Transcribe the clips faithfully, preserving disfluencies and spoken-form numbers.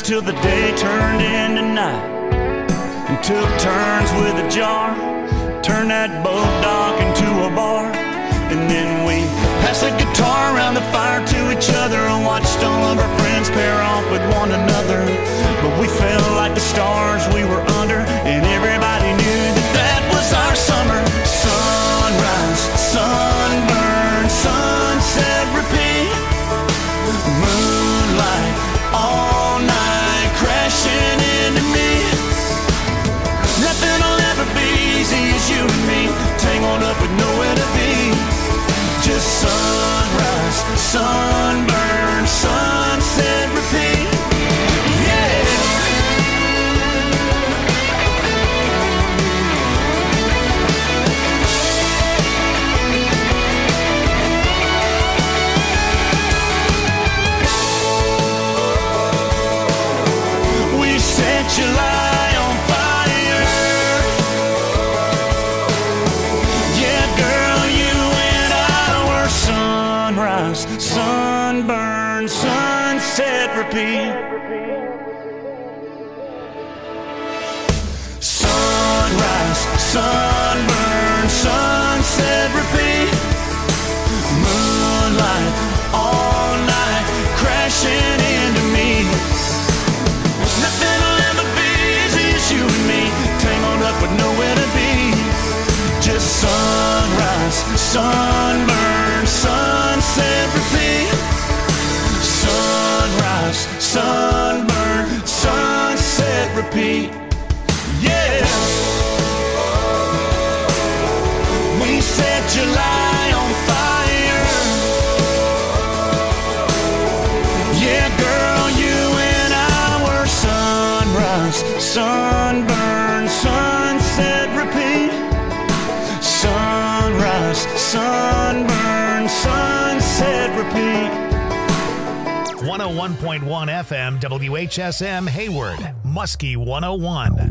till the day turned into night, and took turns with a jar, turned that boat dock into a bar. And then we passed the guitar around the fire to each other and watched all of our friends pair off with one another. But we felt like the stars we were under, and everybody knew that that was our summer. Sunrise, sunburn, sunset, repeat. Moonlight, all night, crashing into me. Nothing will ever be easy as you and me, tangled up with nowhere to be. Just sunrise, sunburn, sunset, repeat. Yeah. We set July on fire. Yeah, girl, you and I were sunrise, sunburn, sunset, repeat. Sunrise, sunburn, sunset, repeat. Moonlight, all night, crashing into me. Nothing will ever be easy as you and me, tangled up with nowhere to be. Just sunrise, sunburn, sunset, repeat. Sunrise, sunburn, sunset, repeat. Yeah. We set July on fire. Yeah, girl, you and I were sunrise, sunburn, sunset, repeat. Sunrise, sunburn, sunset, repeat. one oh one point one F M, W H S M, Hayward, Muskie one oh one.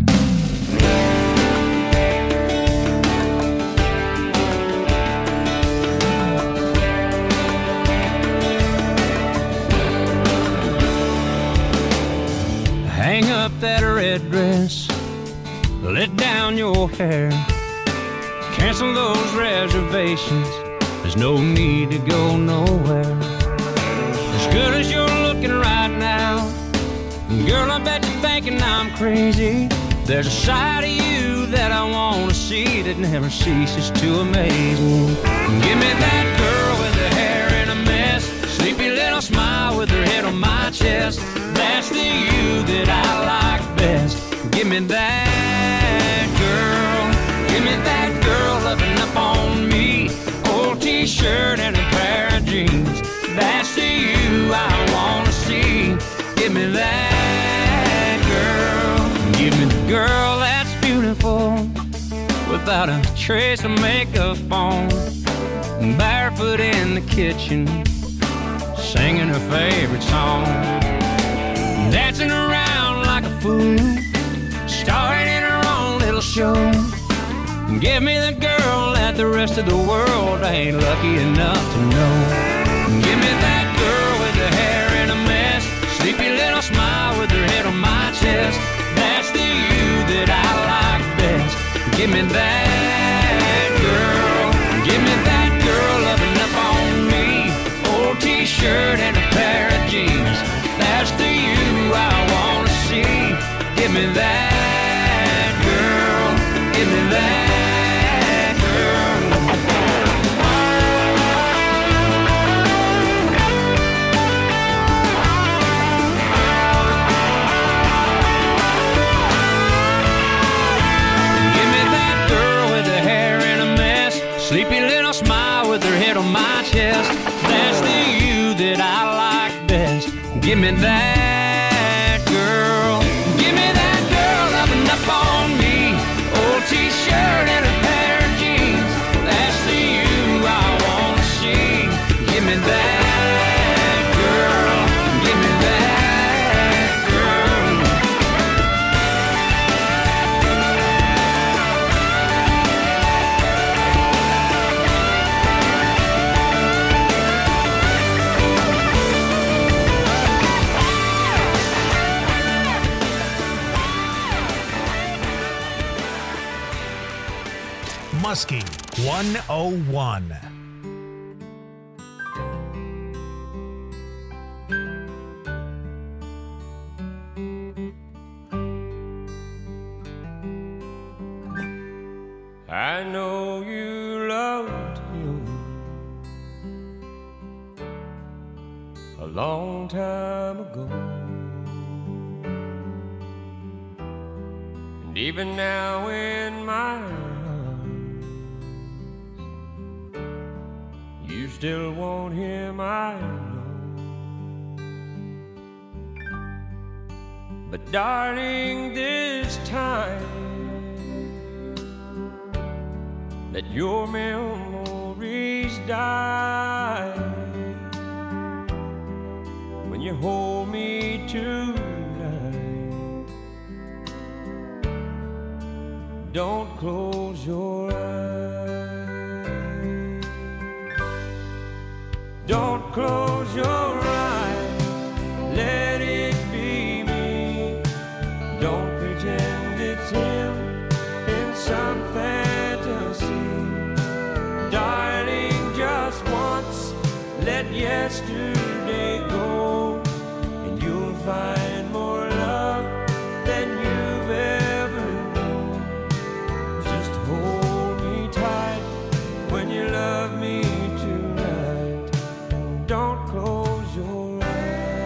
Hang up that red dress, let down your hair, cancel those reservations, there's no need to go nowhere. As good as you're looking right now, girl, I bet you're thinking I'm crazy. There's a side of you that I want to see that never ceases to amaze me. Give me that girl with her hair in a mess, sleepy little smile with her head on my chest. That's the you that I like best. Give me that girl. Give me that girl loving up on me. Old t-shirt and a pair of jeans. That's the you I want to see. Give me that girl. Give me the girl that's beautiful, without a trace of makeup on, barefoot in the kitchen, singing her favorite song, dancing around like a fool, starring in her own little show. Give me the girl that the rest of the world ain't lucky enough to know. Give me that girl with her hair in a mess, sleepy little smile with her head on my chest. That's the you that I like best. Give me that girl. Give me that girl loving up on me. Old t-shirt and a pair of jeans. That's the you I want to see. Give me that girl. Give me that girl. Sleepy little smile with her head on my chest. That's the you that I like best. Give me that girl. Give me that girl loving up on me. Old t-shirt and a pair of jeans. That's the you I want to see. Give me that girl. Give me that girl. Muskie one oh one. I know you loved him a long time ago, and even now in my arms, you still want him, I know. But darling, this time let your memories die when you hold me tonight. Don't close your eyes. Don't close your eyes. Let it be me. Don't pretend it's him in some fantasy. Darling, just once, let yesterday go, and you'll find more love than you've ever known. Just hold me tight when you love me tonight, and don't close your eyes.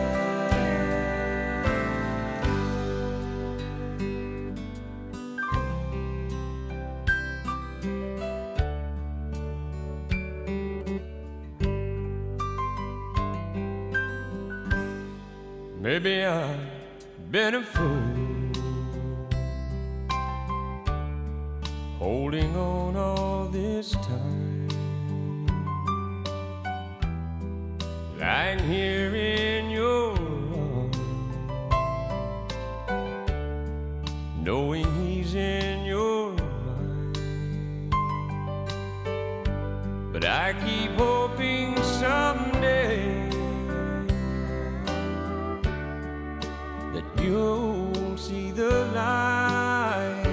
Maybe I've been a fool, holding on all this time, lying here in your arms, knowing he's in your mind. But I keep hoping someday you'll see the light.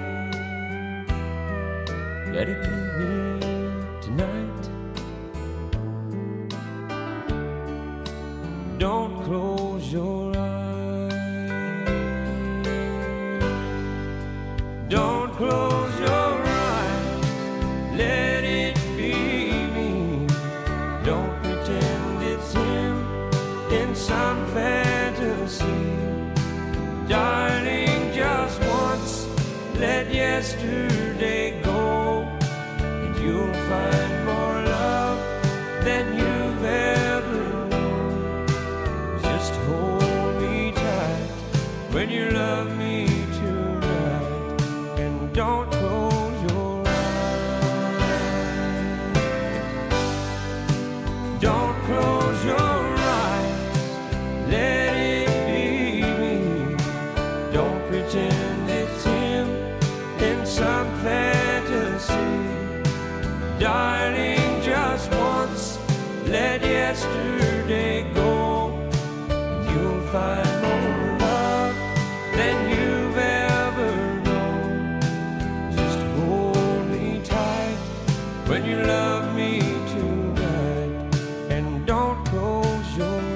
Let it be me tonight. Don't close your eyes. Don't close your eyes. Let it be me. Don't pretend it's him in some fantasy. Darling, just once, let yesterday go, and you'll find more love than you've ever known. Just hold me tight when you love me tonight, and don't close your eyes. Don't close your eyes. Let it pretend it's him in some fantasy. Darling, just once, let yesterday go, and you'll find more love than you've ever known. Just hold me tight when you love me tonight, and don't close your eyes.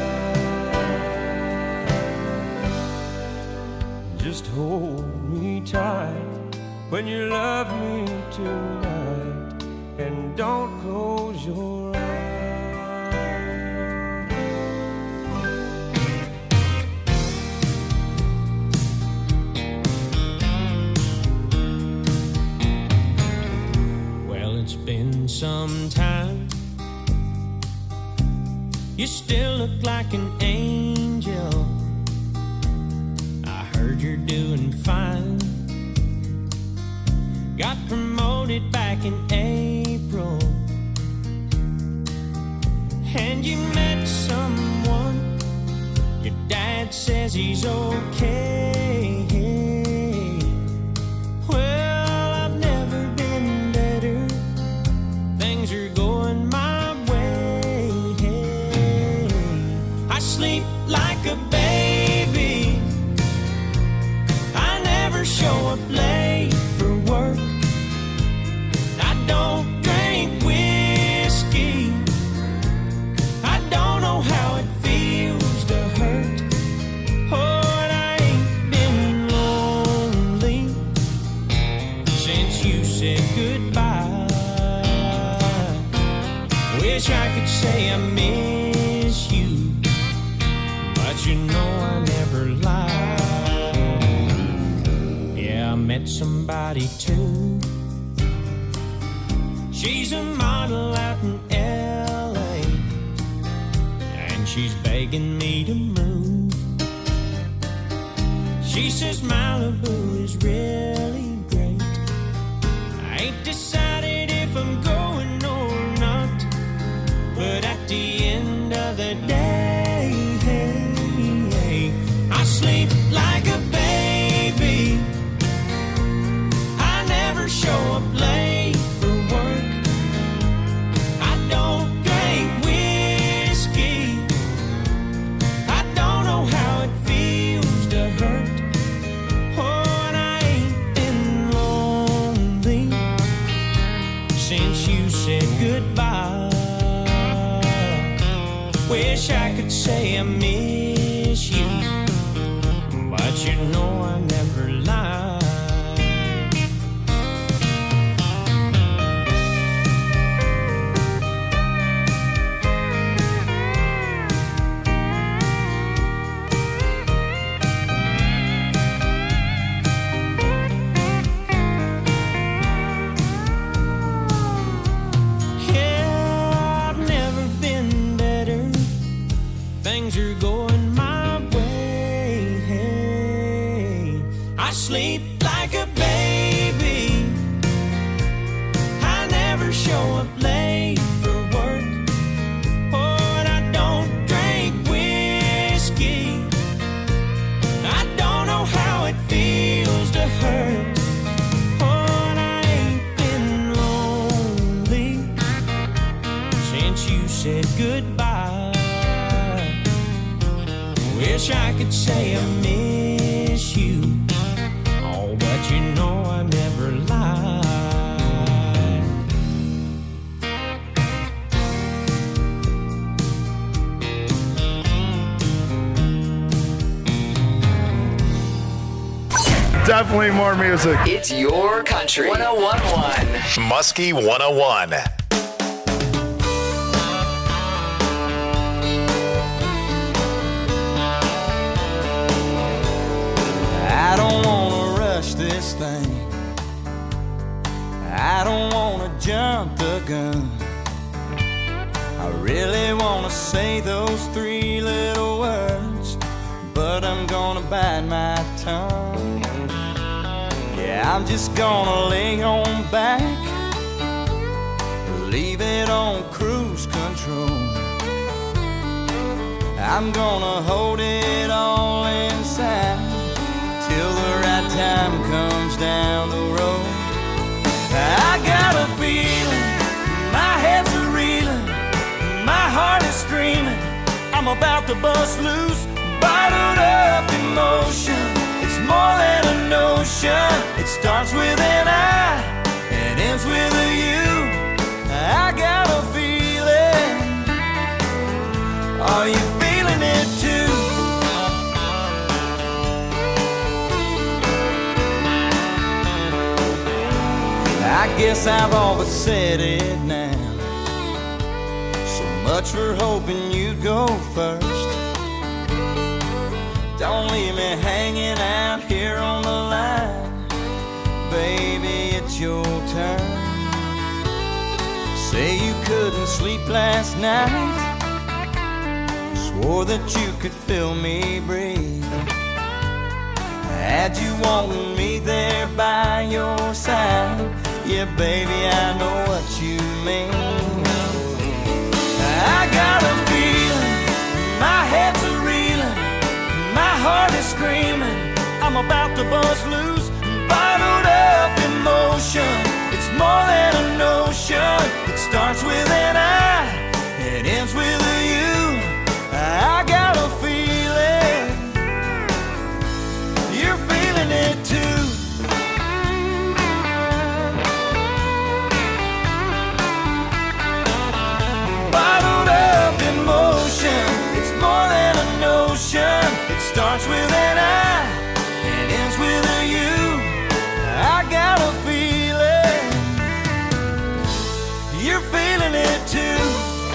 Just hold me tight when you love me tonight, and don't close your eyes. Well, it's been some time. You still look like an angel. Heard you're doing fine. Got promoted back in April, and you met someone. Your dad says he's okay. Well, I've never been better. Things are going my way. I sleep like a baby. I never show up late for work. Wish I could say I miss you, but you know I never lied. Yeah, I met somebody too. She's a model out in L A, and she's begging me to move. She says Malibu is really great. I ain't decided if I'm going or not, but at the end of the day, I sleep like a baby. I never show up late for work. I don't drink whiskey. I don't know how it feels to hurt. Oh, and I ain't been lonely since you said goodbye. Wish I could say I miss you, but you know I never lied. Things are going my way. Hey, I sleep like a baby. I never show up late for work. Oh, and I don't drink whiskey. I don't know how it feels to hurt. Oh, and I ain't been lonely since you said goodbye. Wish I could say I miss you, oh, but you know I never lied. Definitely more music. It's your country. one oh one point one. Muskie one oh one. I don't wanna rush this thing. I don't wanna jump the gun. I really wanna say those three little words, but I'm gonna bite my tongue. Yeah, I'm just gonna lay on back, leave it on cruise control. I'm gonna hold it all inside till the right time comes down the road. I got a feeling, my head's a reeling, my heart is screaming, I'm about to bust loose, bottled up emotion. It's more than a notion. It starts with an I and ends with a you. I got a feeling. Are you feeling it too? I guess I've all but said it now. So much for hoping you'd go first. Don't leave me hanging out here on the line. Baby, it's your turn. Say you couldn't sleep last night, swore that you could feel me breathe. Had you wanting me there by your side. Yeah, baby, I know what you mean. I got a feeling, my head's a reeling, my heart is screaming, I'm about to bust loose, bottled up emotion. It's more than a notion. It starts with an I, it ends with a you. I got a feeling, you're feeling it too. Bottled up emotion, it's more than a notion. It starts with an I, it ends with a you. I got a feeling, you're feeling it too.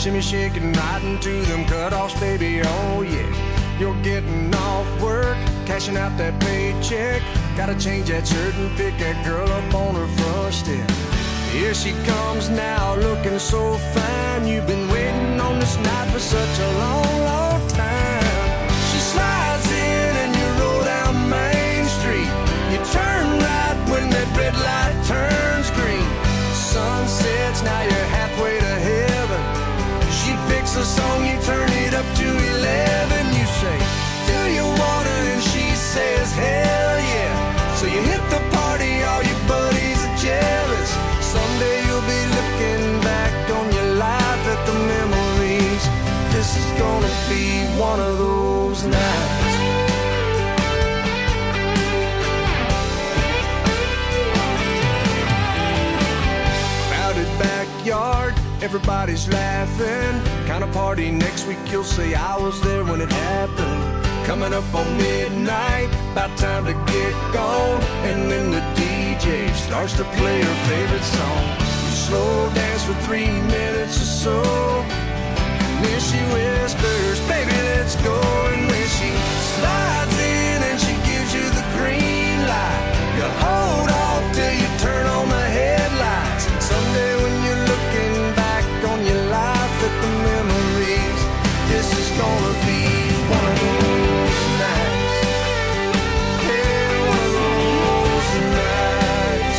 Shimmy, shake, and riding to them cutoffs, baby, oh yeah. You're getting off work, cashing out that paycheck. Gotta change that shirt and pick that girl up on her front step. Here she comes now, looking so fine. You've been waiting on this night for such a long, long time. She slides in and you roll down Main Street. You turn right when that red light turns green. The sun sets, now you're halfway to heaven. She picks a song, you turn it up to eleven. You say, do you wanna? And she says, hell yeah. So you hit the party, all your buddies are jealous. Someday you'll be looking back on your life at the memories. This is gonna be one of those nights. Crowded backyard, everybody's laughing. Kind of party next week, you'll say I was there when it happened. Coming up on midnight, about time to get gone. And then the D J starts to play her favorite song. You slow dance for three minutes or so, and then she whispers, baby, let's go. And when she slides in and she gives you the green light, you hold off till you turn on the headlights. Someday when you're looking back on your life at the memories, this is gonna be one of those nights. Yeah, one of those nights.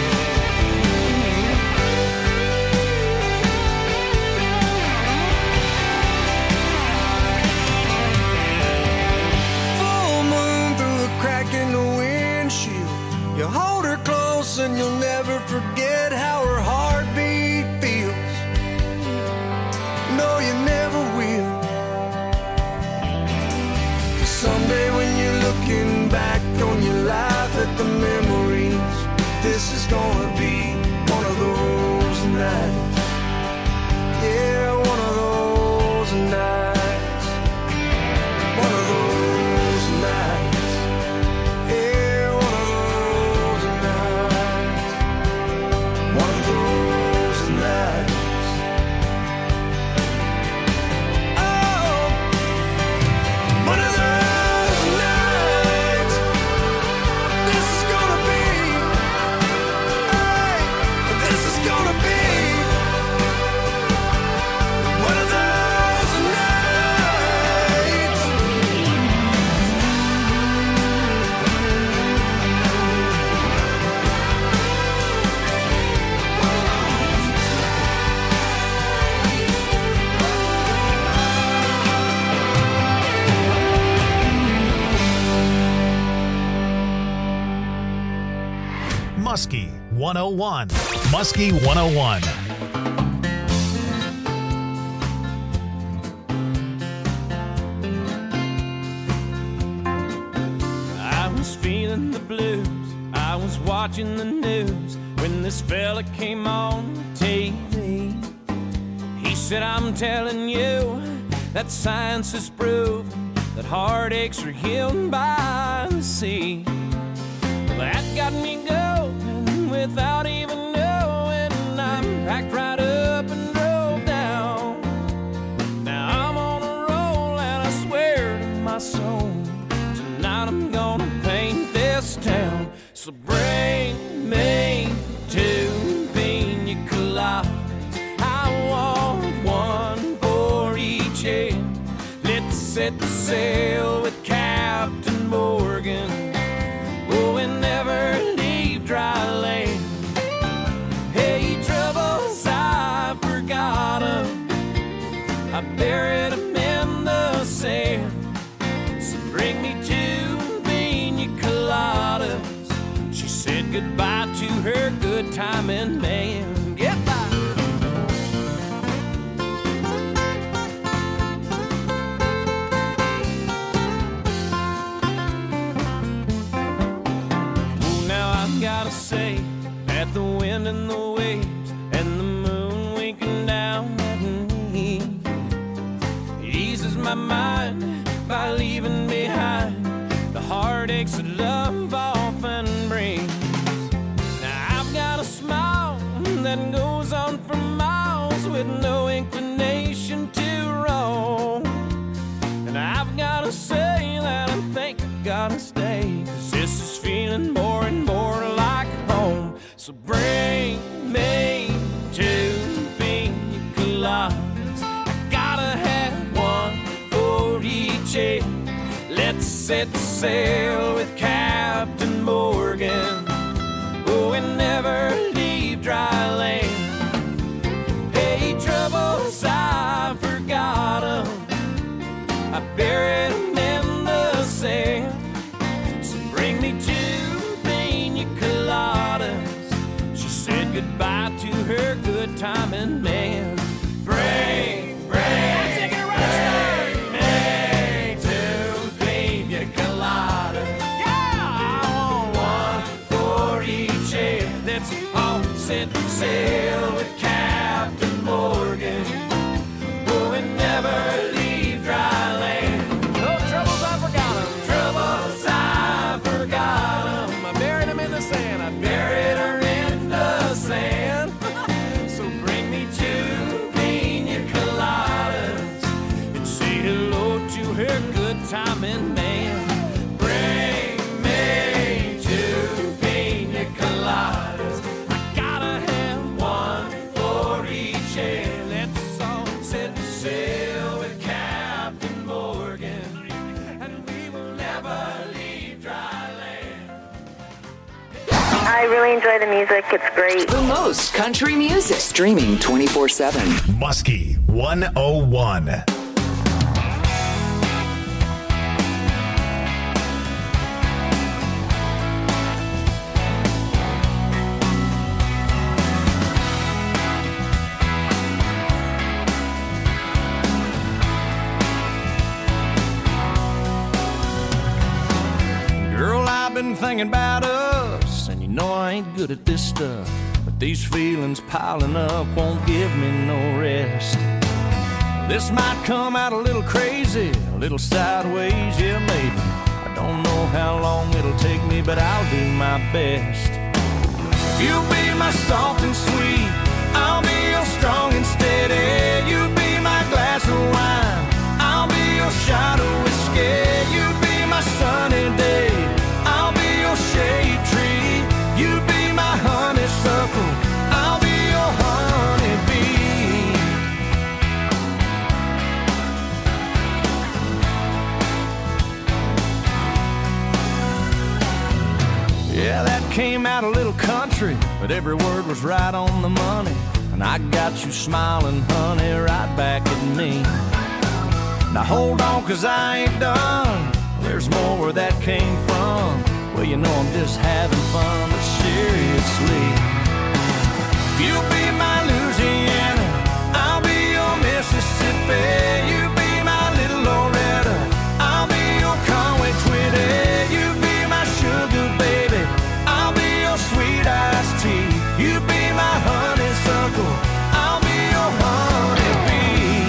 Full moon through a crack in the windshield. You hold her close and you'll never forget how her heartbeat feels. No, you never will. Someday when you're looking back on your life at the memories, this is gonna be one of those nights. Yeah, one of those nights. One of those nights. Yeah, one of those nights. One of those nights. Oh, one of those. Muskie one oh one. Muskie one oh one. I was feeling the blues. I was watching the news when this fella came on T V. He said, I'm telling you that science has proven that heartaches are healed by the sea. Well, that got me going without even knowing. I packed right up and drove down. Now I'm on a roll and I swear to my soul, tonight I'm gonna paint this town. So bring me two pina coladas. I want one for each head. Let's set the sail with Captain Morgan. Oh, we never leave dry land. Hey, troubles, I forgot 'em. I buried 'em in the sand. So bring me two pina coladas. She said goodbye to her good timing man. Get by. Gotta say that the wind and the waves and the moon winking down at me eases my mind by leaving behind the heartaches that love often brings. Now I've got a smile that goes on for miles with no inclination gotta stay, 'cause this is feeling more and more like home. So bring me two pina coladas. I gotta have one for each head. Let's set sail with Captain Morgan. Oh, and never leave dry land. Hey, troubles, I forgot 'em. I buried 'em in the sand. So bring me two pina coladas. She said goodbye to her good timing man. Bring, bring, take it right, bring me two pina coladas. Yeah, I want one for each head. Let's all set sail with Captain Morgan. Oh, and never leave dry land. No troubles, I forgot 'em. Troubles, I forgot 'em. I buried 'em in the sand. I buried her in the sand. So bring me two pina coladas and say hello to her good timing man. Bring me two pina coladas. I gotta have one for each head. Let's all set sail with Captain Morgan, and we will never leave dry land. I really enjoy the music. It's great. The most country music. Streaming twenty-four seven. Muskie one oh one. Girl, I've been thinking about us, and you know I ain't good at this stuff, but these feelings piling up won't give me no rest. This might come out a little crazy, a little sideways, yeah, maybe. I don't know how long it'll take me, but I'll do my best. You'll be my soft and sweet, I'll be your strong and steady. You'll be my glass of wine, I'll be your shot of whiskey. You'll be my sunny day, I'll be your shade tree. You be my honeysuckle, I'll be your honeybee. Yeah, that came out a little country, but every word was right on the money. And I got you smiling, honey, right back at me. Now hold on, 'cause I ain't done. There's more where that came from. Well, you know I'm just having fun, but seriously. You'll be my Louisiana, I'll be your Mississippi. You be my little Loretta, I'll be your Conway Twitty. You be my sugar baby, I'll be your sweet iced tea. You be my honeysuckle, I'll be your honeybee.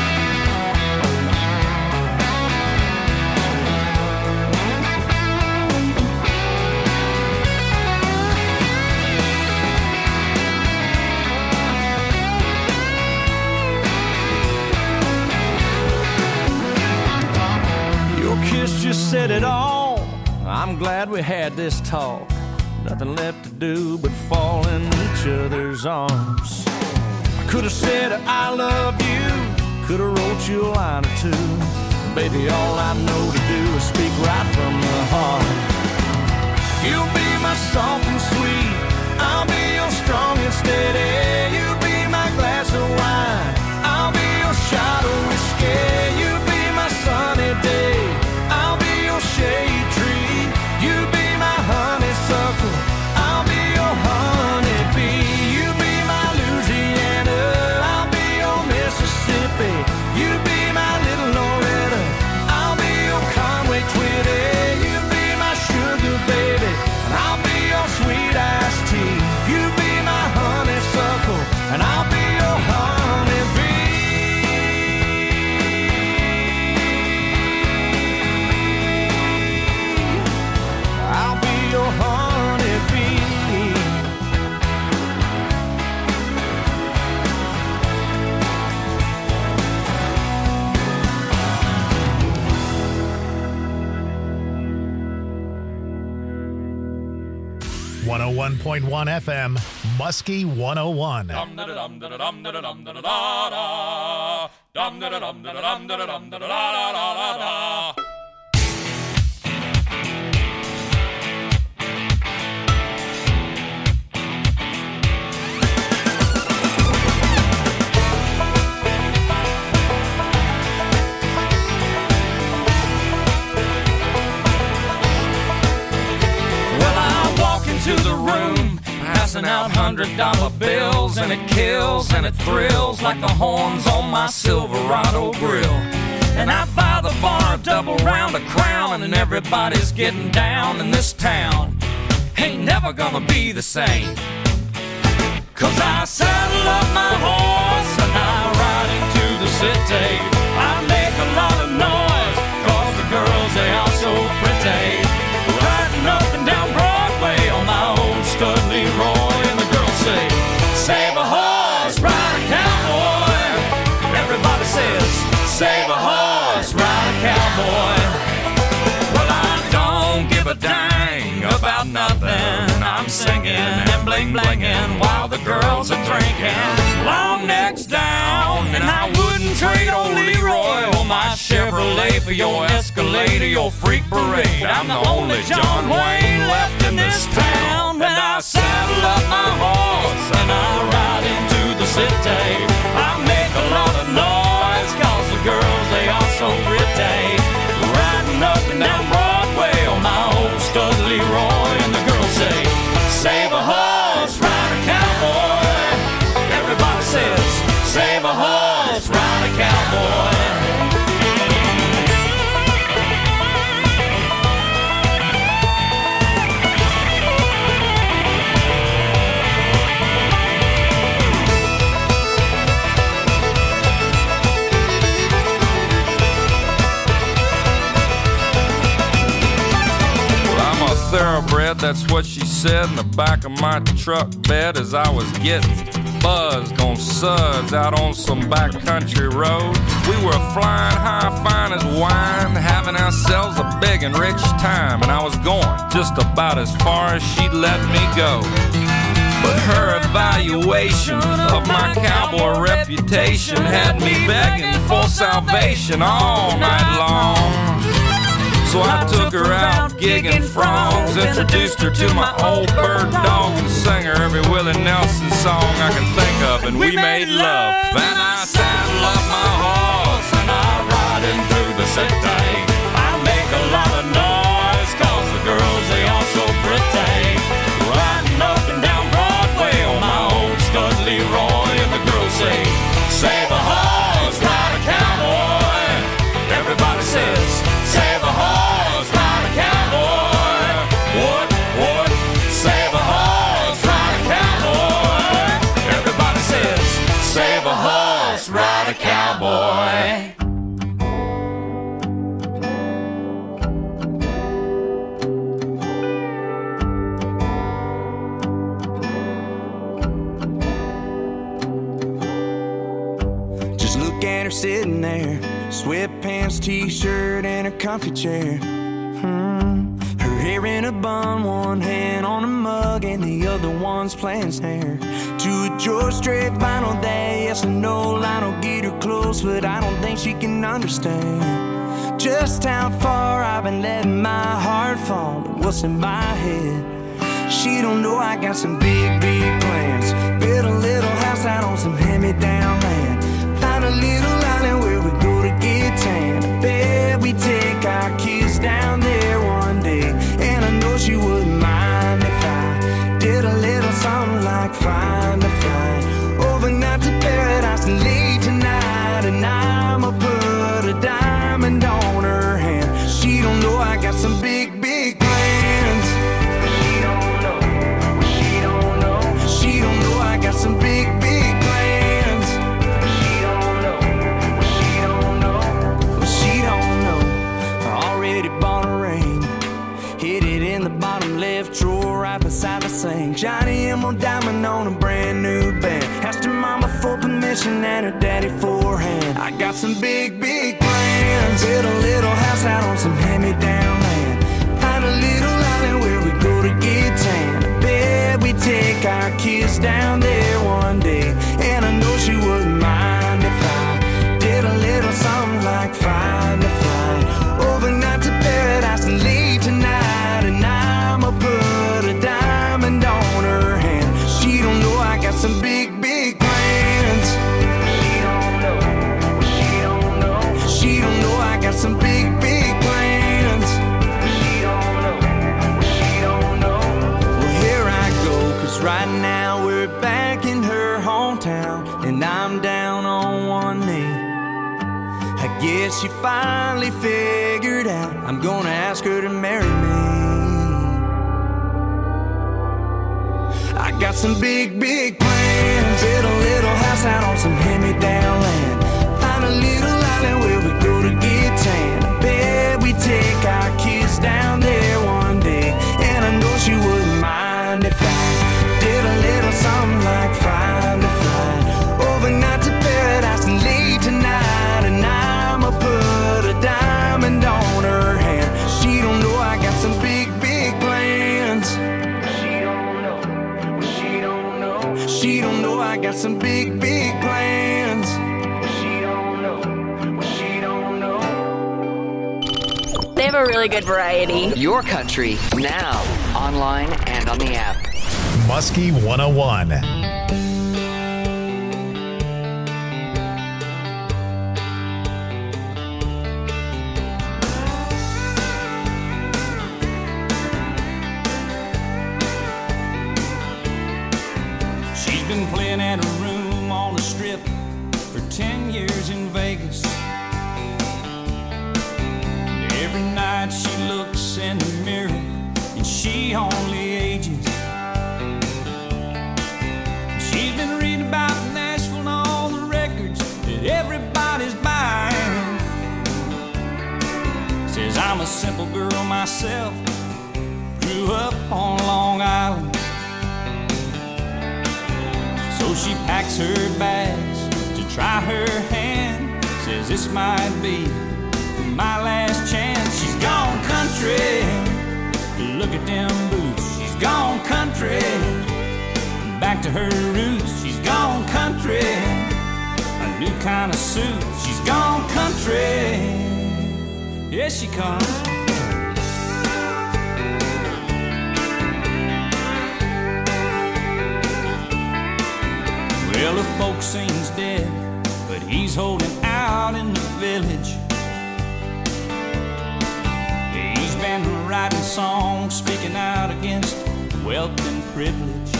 Your kiss just said it all. I'm glad we had this talk. Nothing left to do but fall in each other's arms. I could have said I love you, could have wrote you a line or two. Baby, all I know to do is speak right from the heart. You'll be my soft and sweet, I'll be your strong and steady. You be my glass of wine, I'll be your shot of whiskey. You be my sunny day, I'll be your shade tree. You be my honeysuckle, I'll be your honeybee. You be my Louisiana, I'll be your Mississippi. You be my little Loretta, I'll be your Conway Twitty. You be my sugar baby, and I'll be your sweet iced tea. You be my honeysuckle, one oh one point one F M, Muskie one oh one. Dum da dum da dum da dum da da da. Dum da dum da dum da dum da da da da. To the room, passing out hundred dollar bills, and it kills and it thrills like the horns on my Silverado grill. And I buy the bar a double round of Crown, and everybody's getting down in this town. Ain't never gonna be the same, 'cause I saddle up my horse and I ride into the city. I make a lot of noise 'cause the girls, they are so pretty. Riding up and down Broadway on my old stud Leroy, and the girls say, save a horse, ride a cowboy. Everybody says, save a horse, ride a cowboy. Well, I don't give a dang about nothing. I'm singing and bling blinging while the girls are drinking. Long necks down, and I wouldn't trade old Leroy or my Chevrolet for your Escalade or your freak parade. I'm the only John Wayne left in this town, and I saddle up my horse and I ride into the city. I make a lot of noise 'cause the girls, they are so pretty. Riding up and down Broadway on my old stud Leroy, and the girls say, save a horse, ride a cowboy. Everybody says, save a horse, ride a cowboy. Thoroughbred, that's what she said in the back of my truck bed as I was getting buzzed on suds out on some backcountry road. We were flying high, fine as wine, having ourselves a big and rich time, and I was going just about as far as she'd let me go. But her evaluation of my cowboy reputation had me begging for salvation all night long. So I took her out gigging frogs, introduced her to my old bird dog, and sang her every Willie Nelson song I can think of, and we made love. Then I saddle up my horse and I ride into the city. I make a lot of noise 'cause the girls, they are so pretty. Riding up and down Broadway on my old stud Leroy, and the girls say, save a horse, ride a cowboy. Everybody says, save a horse, ride a cowboy. What, what? Save a horse, ride a cowboy. Everybody says, save a horse, ride a cowboy. Just look at her sitting there, sweatpants, t-shirt, and her comfy chair. Hmm. Her hair in a bun, one hand on a mug, and the other one's playing snare. To a George Strait vinyl day, yes or no, Lionel get her close, but I don't think she can understand just how far I've been letting my heart fall and what's in my head. She don't know I got some big, big plans. Build a little house out on some hand-me-down land. Find a little island where we go to get tan. I bet we take our kids down there one day, and I know she wouldn't mind if I did a little something like find a flight overnight to paradise and late tonight, and I'ma put a diamond on her hand. She don't know I got some big, big plans. She don't know, she don't know, she don't know I got some big, big plans. She don't know, she don't know, she don't know. I already bought a ring, hid it in the bottom left drawer right beside the sink. Johnny Emerald diamond on a brand new band. Asked her mama for permission and her daddy for a hand. I got some big, big plans. Build a little house out on some hand-me-down land. Find a little island where we go to get tan. I bet take our kids down there one day. And I know she wouldn't mind if I did a little something like find a flight overnight to paradise and leave tonight. And I'ma put a diamond on her hand. She don't know I got some big, big plans. She don't know, she don't know. She don't know I got some big, big plans. She don't know, she don't know. Well, here I go, cause right now we're back in her hometown, and I'm down on one knee. I guess she finally figured out I'm gonna ask her to marry me. I got some big, big plans. Build a little house out on some hand-me-down land. Find a little island where we go to get tan. I bet we take our kids down there one day. And I know she wouldn't mind if I did a little something like find a flight overnight to paradise and leave tonight. And I'ma put a diamond on her hand. She don't know I got some big, big plans. She don't know, she don't know. She don't know I got some big, big plans. She don't know, she don't know. They have a really good variety. Your country, now, online and on the app. Muskie one oh one. She's been playing at a room on the strip for ten years in Vegas. And every night she looks in the mirror and she only ages. She's been reading about Nashville and all the records that everybody's buying. Says I'm a simple girl myself, grew up on Long Island. So she packs her bags to try her hand. Says this might be my last chance. She's gone country, look at them boots. She's gone country, back to her roots. She's gone country, a new kind of suit. She's gone country, here she comes. Well, the folk scene's dead, but he's holding out in the village. He's been writing songs, speaking out against wealth and privilege.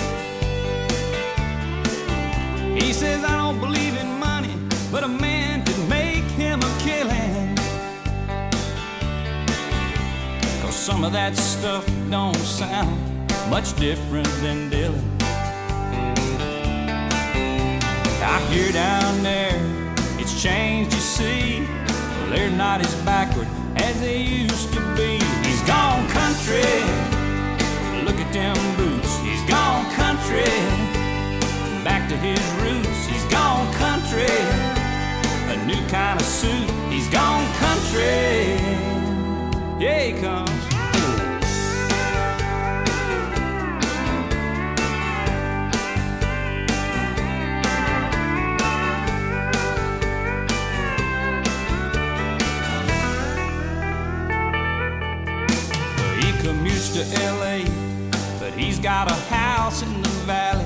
He says, I don't believe in money, but a man could make him a killing. Cause some of that stuff don't sound much different than Dylan. I hear down there, it's changed, you see. Well, they're not as backward as they used to be. He's gone country, look at them boots. He's gone country, back to his roots. He's gone country, a new kind of suit. He's gone country, yeah he comes. Commutes to L A, but he's got a house in the valley.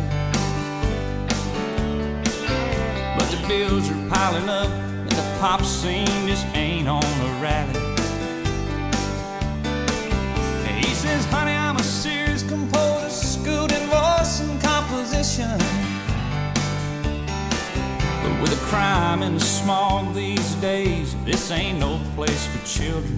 But the bills are piling up and the pop scene just ain't on a rally. And he says, honey, I'm a serious composer, schooled in voice and composition. But with the crime and the smog these days, this ain't no place for children.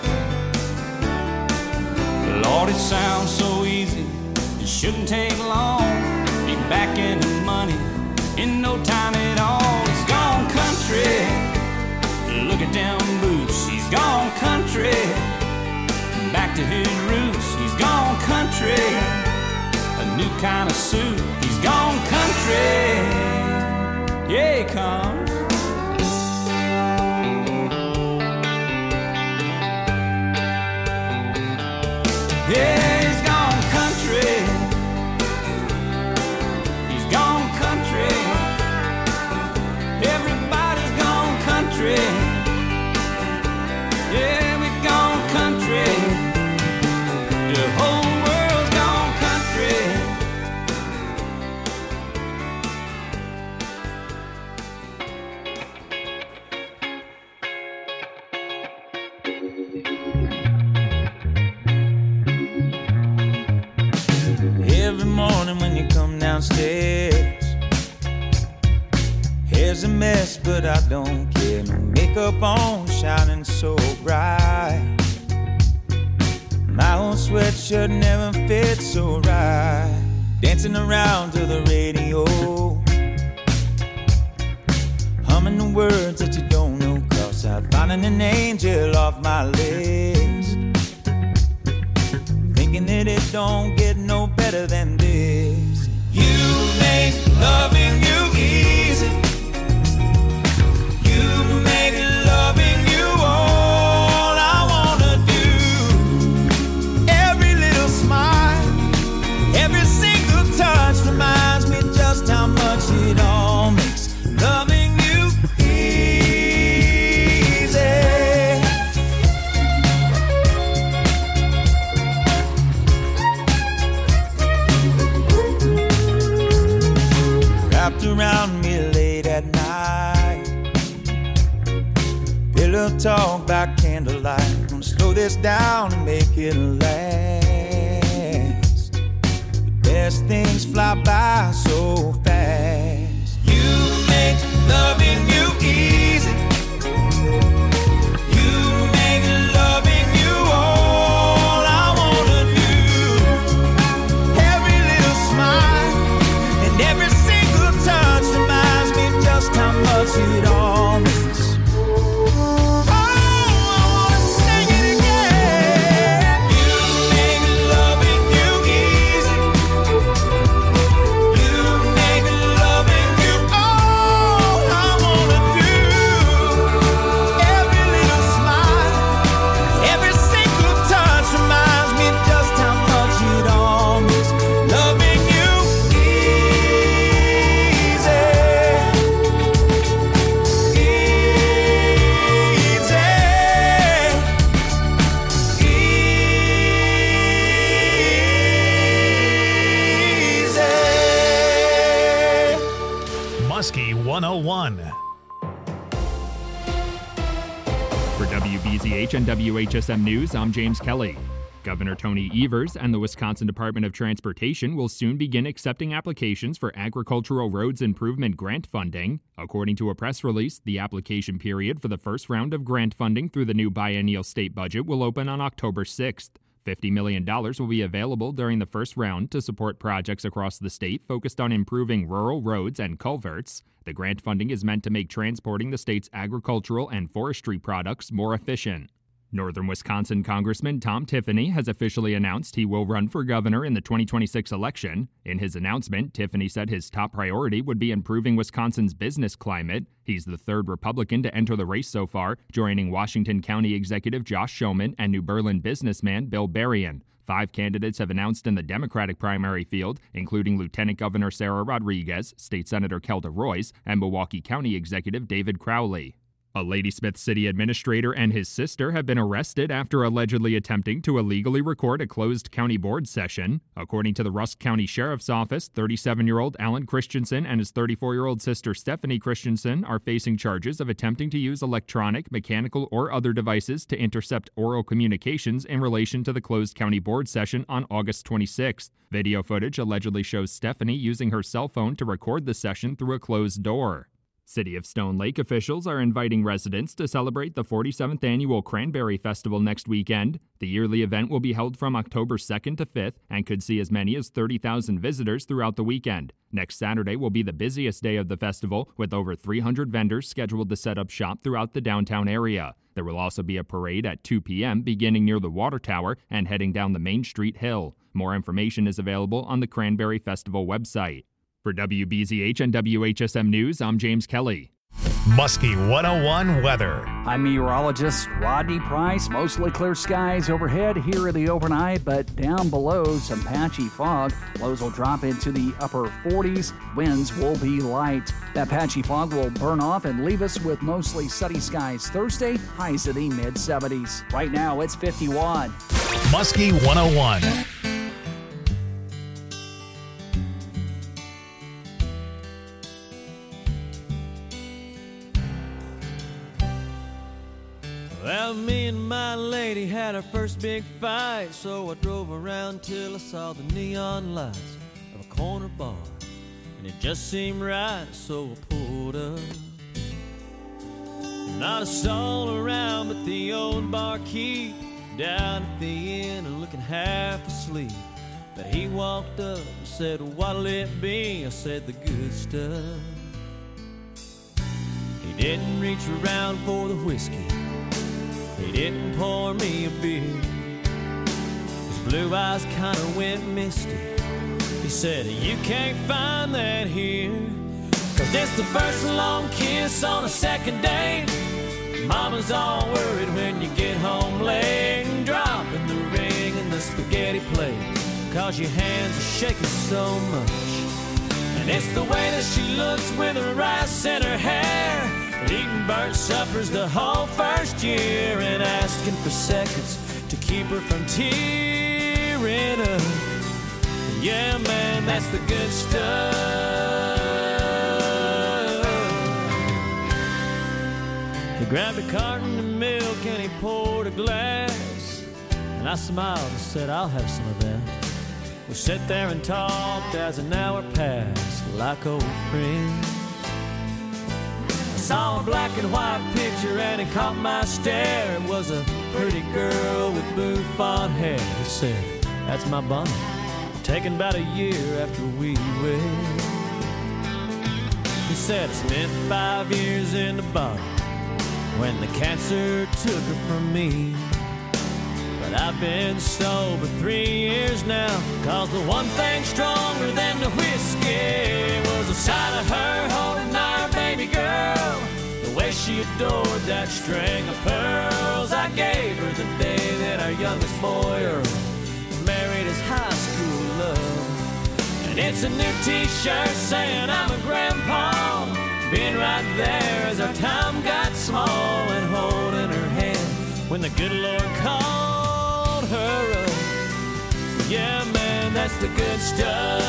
Lord, it sounds so easy, it shouldn't take long. Be back in the money in no time at all. He's gone country, look at them boots. He's gone country, back to his roots. He's gone country, a new kind of suit. He's gone country, yeah he comes. Yeah, he's gone country, downstairs. Hair's a mess, but I don't care. No makeup on, shining so bright. My old sweatshirt never fit so right. Dancing around to the radio, humming the words that you don't know. Cause I'm finding an angel off my list. Thinking that it don't get no better than this. You make loving you easy. You make loving you all I wanna do. Every little smile, every single touch reminds me just how much it all makes loving you easy. Wrapped around me late at night, pillow talk by candlelight. Gonna slow this down and make it last. The best things fly by so fast. You make loving you easy. You make loving you all I wanna do. Every little smile and every single touch reminds me just how much it all means. Muskie one oh one. For W B Z H and W H S M News, I'm James Kelly. Governor Tony Evers and the Wisconsin Department of Transportation will soon begin accepting applications for agricultural roads improvement grant funding. According to a press release, the application period for the first round of grant funding through the new biennial state budget will open on October sixth. fifty million dollars will be available during the first round to support projects across the state focused on improving rural roads and culverts. The grant funding is meant to make transporting the state's agricultural and forestry products more efficient. Northern Wisconsin Congressman Tom Tiffany has officially announced he will run for governor in the twenty twenty-six election. In his announcement, Tiffany said his top priority would be improving Wisconsin's business climate. He's the third Republican to enter the race so far, joining Washington County Executive Josh Shulman and New Berlin businessman Bill Berrien. Five candidates have announced in the Democratic primary field, including Lieutenant Governor Sarah Rodriguez, State Senator Kelda Royce, and Milwaukee County Executive David Crowley. A Ladysmith City administrator and his sister have been arrested after allegedly attempting to illegally record a closed county board session. According to the Rusk County Sheriff's Office, thirty-seven-year-old Alan Christensen and his thirty-four-year-old sister Stephanie Christensen are facing charges of attempting to use electronic, mechanical, or other devices to intercept oral communications in relation to the closed county board session on August twenty-sixth. Video footage allegedly shows Stephanie using her cell phone to record the session through a closed door. City of Stone Lake officials are inviting residents to celebrate the forty-seventh Annual Cranberry Festival next weekend. The yearly event will be held from October second to fifth and could see as many as thirty thousand visitors throughout the weekend. Next Saturday will be the busiest day of the festival, with over three hundred vendors scheduled to set up shop throughout the downtown area. There will also be a parade at two p.m. beginning near the Water Tower and heading down the Main Street Hill. More information is available on the Cranberry Festival website. For W B Z H and W H S M News, I'm James Kelly. Muskie one oh one weather. I'm meteorologist Rodney Price. Mostly clear skies overhead here in the overnight, but down below some patchy fog. Lows will drop into the upper forties. Winds will be light. That patchy fog will burn off and leave us with mostly sunny skies Thursday. Highs in the mid seventies. Right now it's fifty-one. Muskie one oh one. Well, me and my lady had our first big fight, so I drove around till I saw the neon lights of a corner bar. and it just seemed right, so I pulled up. Not a soul around but the old barkeep down at the inn looking half asleep. But he walked up and said, what'll it be? I said, the good stuff. He didn't reach around for the whiskey. He didn't pour me a beer. His blue eyes kind of went misty. He said, you can't find that here. Cause it's the first long kiss on a second date. Mama's all worried when you get home late, and dropping the ring in the spaghetti plate. Cause your hands are shaking so much. And it's the way that she looks with her rice in her hair, eating burnt suppers the whole first year, and asking for seconds to keep her from tearing up. Yeah, man, that's the good stuff. He grabbed a carton of milk and he poured a glass, and I smiled and said, I'll have some of that. We sat there and talked as an hour passed like old friends. I saw a black and white picture and it caught my stare. It was a pretty girl with bouffant hair. He said, that's my bonnet, taken about a year after we wed. He said, I spent five years in the bottle when the cancer took her from me. But I've been sober three years now, cause the one thing stronger than the whiskey was the sight of her holding our baby girl, the way she adored that string of pearls I gave her the day that our youngest boy Earl married his high school love. And it's a new t-shirt saying I'm a grandpa, being right there as our time got small, and holding her hand when the good Lord called her up. Yeah, man, that's the good stuff.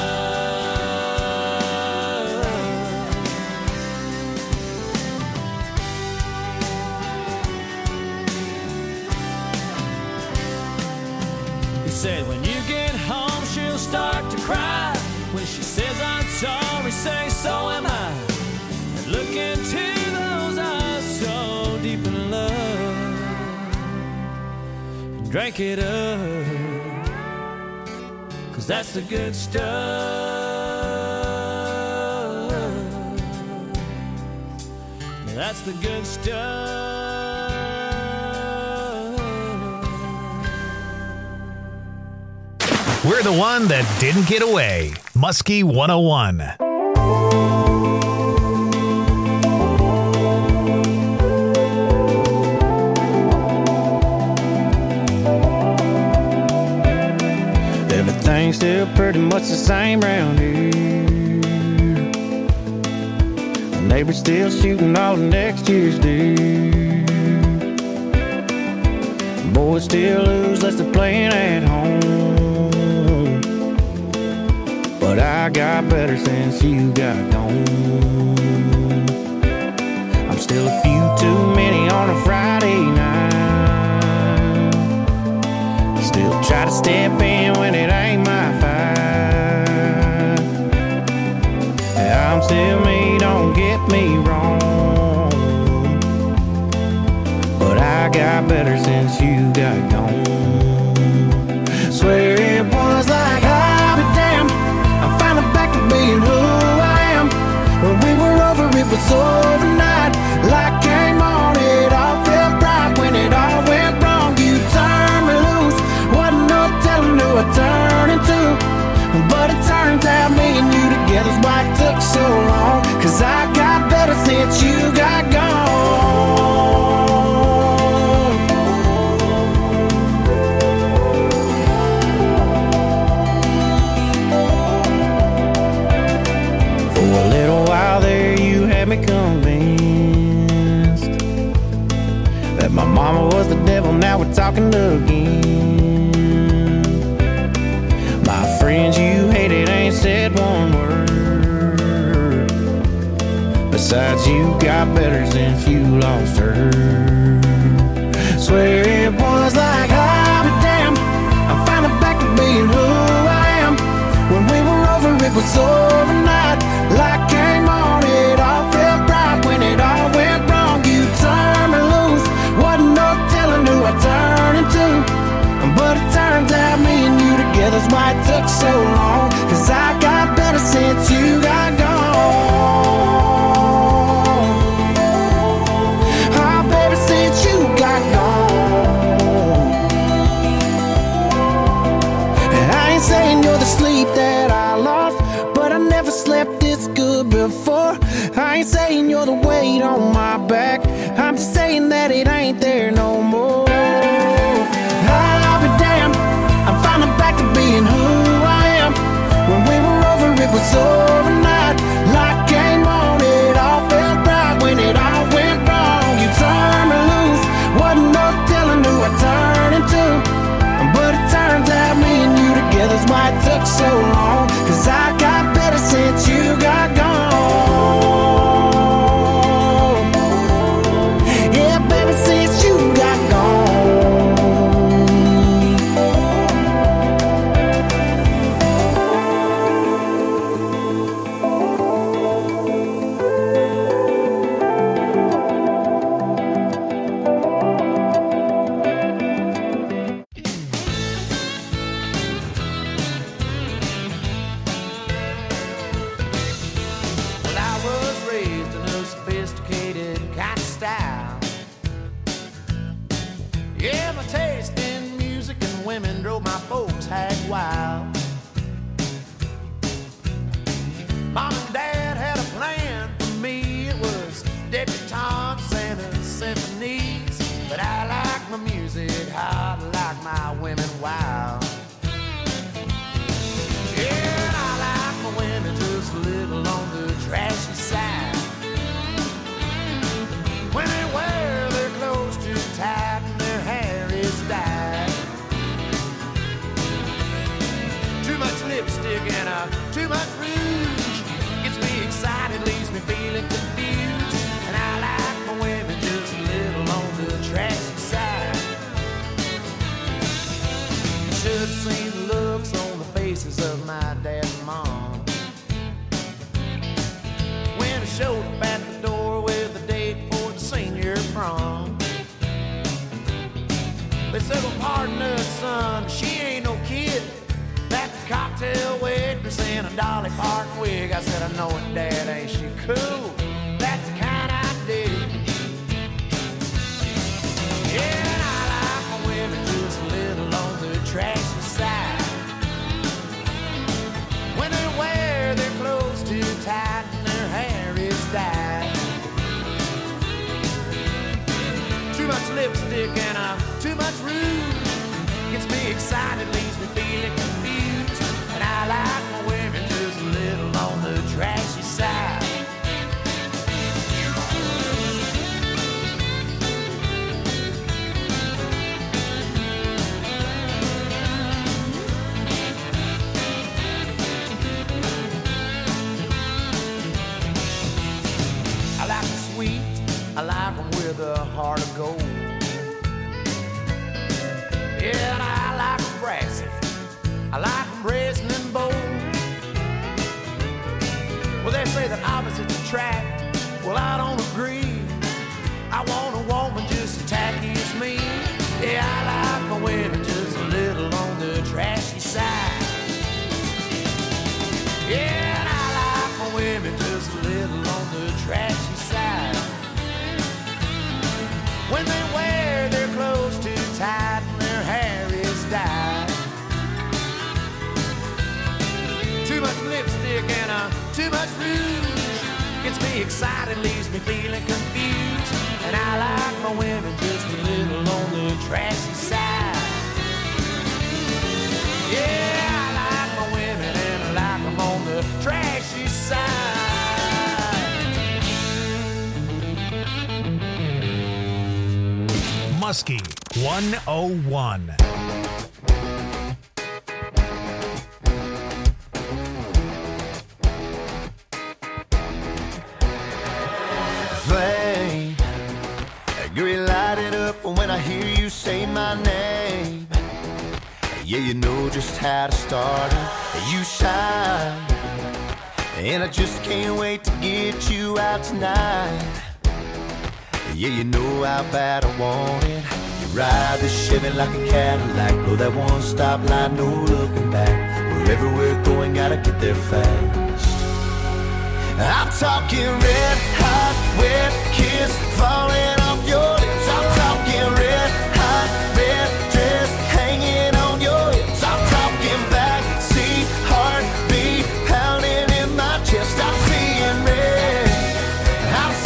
He said, when you get home, she'll start to cry. When she says I'm sorry, say so am I. And look into those eyes so deep in love, and drink it up, cause that's the good stuff. Yeah, that's the good stuff. We're the one that didn't get away. Muskie one oh one. Everything's still pretty much the same round here. The neighbor's still shooting all the next year's deer. Boys still lose unless they're playing at home. But I got better since you got gone. I'm still a few too many on a Friday night. Still try to step in when it ain't my fight. I'm still me, don't get me wrong, but I got better since you got gone. Swear it was like I'll be damned, I'm finally back to being who I am. When we were over, it was overnight. Light came on, it all felt right. When it all went wrong, you turned me loose. Wasn't no telling who I turned into, but it turns out me and you together's why it took so long. Cause I got better since you got gone. For a little while there you had me convinced that my mama was the devil, now we're talking again. My friends you hated ain't said one word. Besides, you got better since you lost her. Swear it was like I'll be damned, I'm finally back to being who I am. When we were over, it was overnight. saying you're the weight on my back. I'm just saying that it ain't there no more. I'll be damned, I'm finally back to being who I am. When we were over, it was overnight. Light came on, it all felt right. When it all went wrong, you turned me loose. Wasn't no telling who I turned into. But it turns out me and you together's why it took so long. Cause I got better since you got gone. Yeah, baby, since you got gone. Mom and Dad had a plan for me. It was debutantes and symphonies. But I like my music hot, like my women wild. Yeah, and I like my women just a little on the trashy side. When they wear their clothes too tight and their hair is dyed. Too much lipstick and uh, too much rouge gets me excited, leaves me feeling confused. And I like my women just a little on the trashy side. Should have seen the looks on the faces of my dad and mom when I showed up at the door with a date for the senior prom. They said, well, pardon us, son, she ain't no kid. That's a cocktail waitress in a Dolly Parton wig. I said, I know it, Dad, ain't she cool? That's the kind I dig. Yeah, and I like my women just a little on the trashy side. When they wear their clothes too tight and their hair is dyed. Too much lipstick and uh, too much rouge gets me excited, leaves me feeling confused. And I like my women just a little on the trashy side. I like them sweet, I like them with a heart of gold. Yeah, and I like them brassy, I like them brazen and bold. Well, they say that opposites attract, well, I don't agree. I want a woman just as tacky as me. Yeah, I like my women just a little on the trashy side. Yeah, and I like my women just a little on the trashy side. When they wear their clothes too tight and their hair is dyed. Too much lipstick and uh, too much rouge gets me excited, leaves me feeling confused. And I like my women just a little on the trashy side. Yeah, I like my women and I like them on the trashy side. Muskie one oh one. Flame, green light it up when I hear you say my name. Yeah, you know just how to start it. You shine, and I just can't wait to get you out tonight. Yeah, you know how bad I want it. You ride the Chevy like a Cadillac, blow that one stop line, no looking back. Wherever we're going, gotta get there fast. I'm talking red hot, wet kiss falling off your lips. I'm talking red hot, red dress hanging on your hips. I'm talking backseat heartbeat pounding in my chest. I'm seeing red, I'm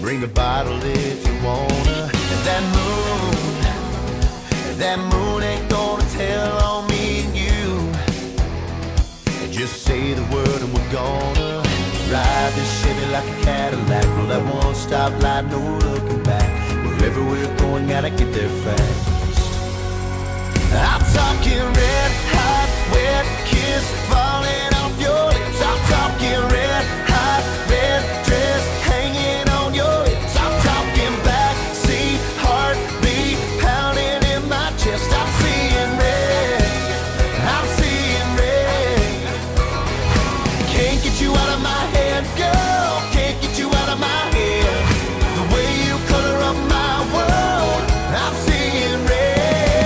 Bring a bottle if you wanna. And that moon, that moon ain't gonna tell on me and you. And just say the word and we're gonna ride this Chevy like a Cadillac. Roll that one stop light, no looking back. Wherever we're going, gotta get there fast. I'm talking red hot, wet kiss falling off your lips. I'm talking red hot, red dress hanging on your hips. I'm talking backseat heartbeat pounding in my chest. I'm seeing red, I'm seeing red. Can't get you out of my head, girl. Can't get you out of my head. The way you color up my world, I'm seeing red.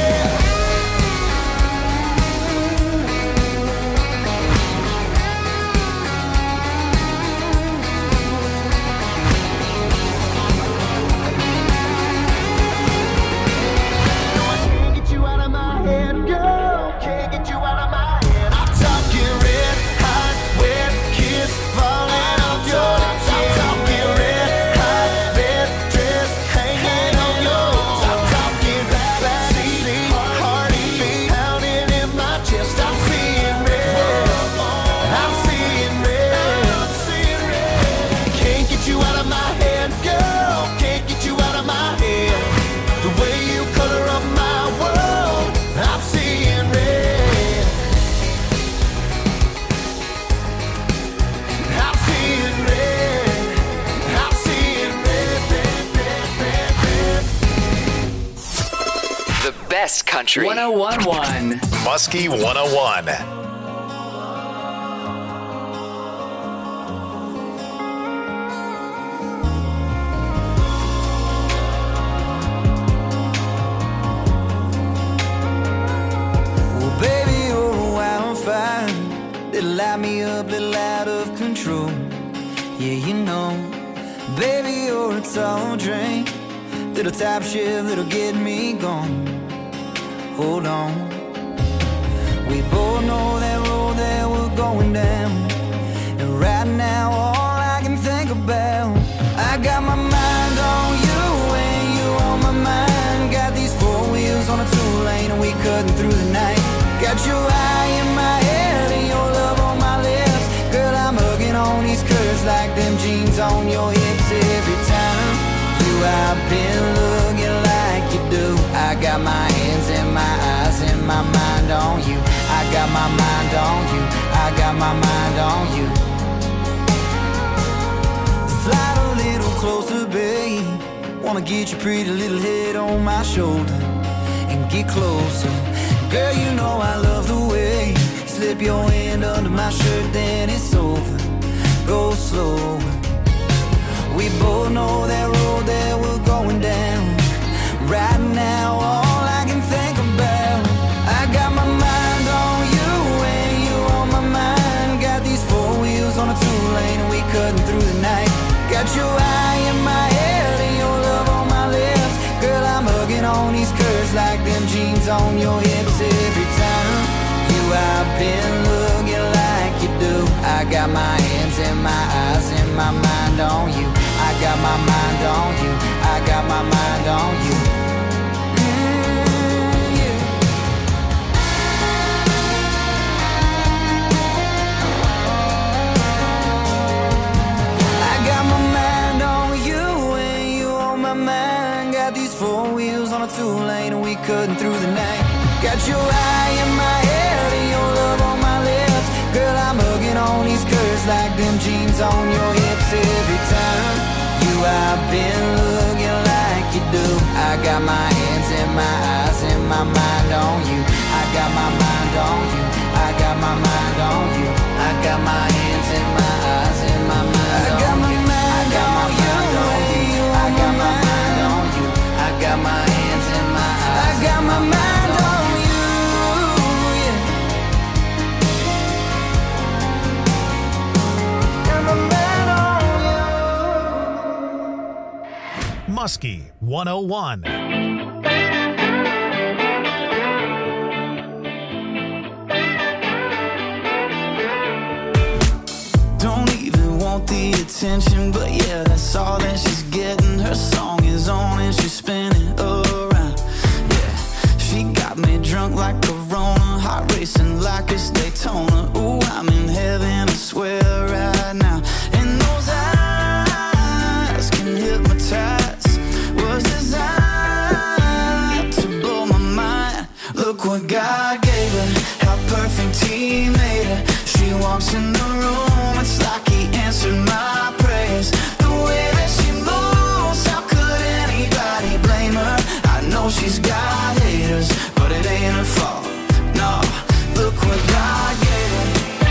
Best Country one oh one point one Muskie one oh one. Well, baby, you're a wildfire. Little light me up, little out of control. Yeah, you know, baby, you're a tall drink. Little top shift that'll get me gone. Hold on. We both know that road that we're going down. And right now all I can think about, I got my mind on you and you on my mind. Got these four wheels on a two-lane and we cutting through the night. Got your eye in my head and your love on my lips. Girl, I'm hugging on these curves like them jeans on your hips. Every time you I've been looking like you do. I got my hands and my eyes and my mind on you. I got my mind on you. I got my mind on you. Slide a little closer, babe. Wanna get your pretty little head on my shoulder and get closer. Girl, you know I love the way you slip your hand under my shirt, then it's over. Go slower. We both know that road that we're going down. Right now, all I can think about, I got my mind on you and you on my mind. Got these four wheels on a two-lane and we cutting through the night. Got your eye in my head and your love on my lips. Girl, I'm hugging on these curves like them jeans on your hips. Every time you I've been looking like you do. I got my hands and my eyes and my mind on you. I got my mind on you. I got my mind on you. Mm, yeah. I got my mind on you and you on my mind. Got these four wheels on a two-lane and we cutting through the night. Got your eye in my head and your love on my lips. Girl, I'm hugging on these curves like them jeans on your hips. Every time you I've been looking like you do. I got my hands and my eyes and my mind on you. I got my mind on you. I got my mind on you. I got my hands and my eyes and my mind on you. I got my mind on you. I got my mind on you. I got my hands and my eyes. I got my mind on you. Yeah. Got my mind on you. Muskie one oh one. Don't even want the attention, but yeah, that's all that she's getting. favorite song is on and she's spinning around. Yeah, she got me drunk like Corona, heart racing like it's Daytona. Ooh, I'm in heaven, I swear right now. And those eyes can hypnotize, was designed to blow my mind. Look what God gave her, how perfect He made her. She walks in the room, it's like He answered my prayers. The way that she moves, how could anybody blame her? I know she's got haters, but it ain't her fault. No, look what God gave her.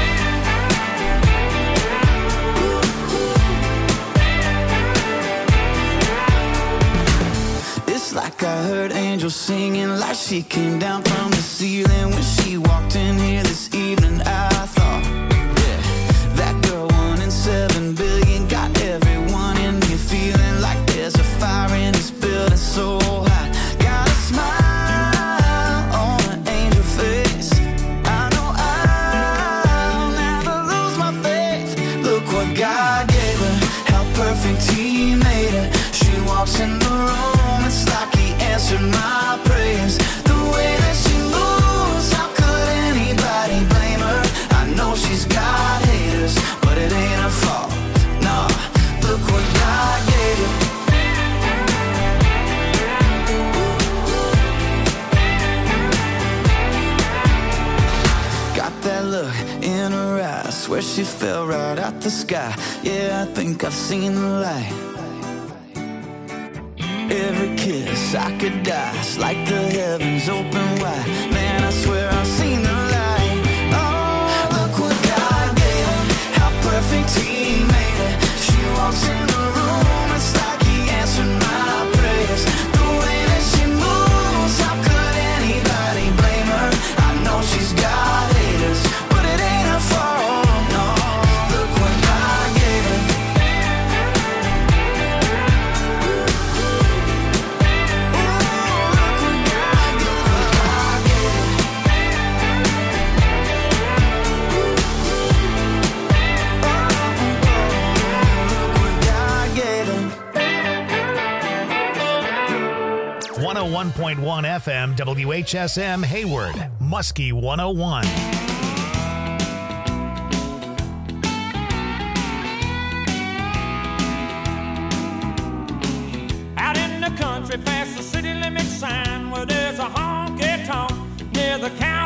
It's like I heard angels singing, like she came down from the ceiling when she walked in here this evening. I thought, yeah, that girl one in seven billion got everyone in here feeling like there's a fire in this building so hot. Got a smile on an angel face. I know I'll never lose my faith. Look what God gave her, how perfect He made her. She walks in the room, it's like He answered my prayers. The way that she moves, how could anybody blame her? I know she's got haters, but it ain't her fault. No, look what God gave her. Got that look in her eyes, swear she fell right out the sky. Yeah, I think I've seen the light. Every kiss I could die, it's like the heavens open wide. Man, I swear I've seen the light. Oh, look what God gave her, how perfect He made her. She walks in the room, it's like He answered my prayers. The way that she moves, how could anybody blame her? I know she's got haters, but it ain't her fault. No, look what God gave her. one oh one point one F M W H S M Hayward, Muskie one oh one. Out in the country past the city limit sign where there's a honky-tonk near the county